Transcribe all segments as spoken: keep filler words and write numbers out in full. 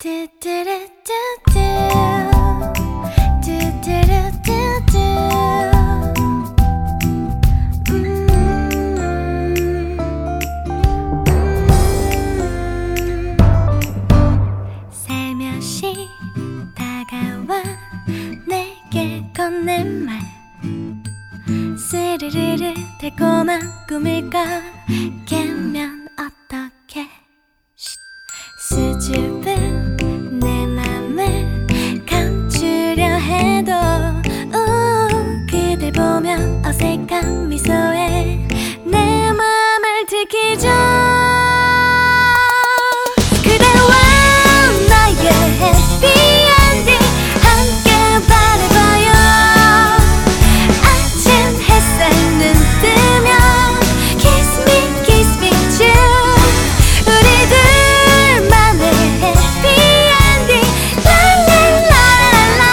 뚜뚜루뚜뚜 뚜뚜루뚜뚜 음, 음. 살며시 다가와 내게 건넨 말 스르르르 달콤한 꿈일까 깨면 어떡해 수줍은 내 맘을 감추려 해도 우, 그댈 보면 어색한 미소에 내 맘을 들키죠. 그대와 나의 해피엔딩 함께 바라봐요. 아침 햇살 눈 뜨면 Kiss me, kiss me too. 우리 둘만의 해피엔딩 랄랄라랄라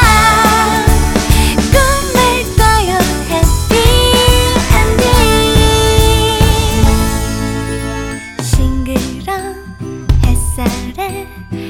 꿈을 꿔요 해피엔딩. 싱그러운 햇살에